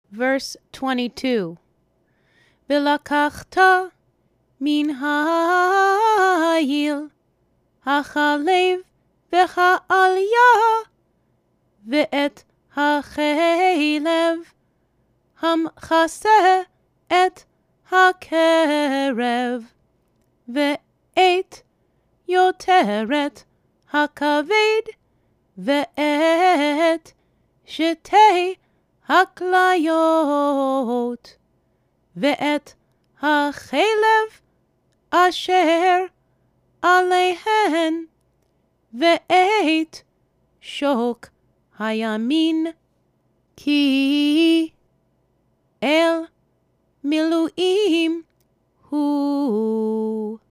Verse 22. ולקחת מן העיל החלב והעליה ואת החלב המכסה את הקרב ואת יותרת הכבד ואת שתי הכליות ואת החלב אשר עליהן ואת שוק הימין, כי אל מילואים הוא.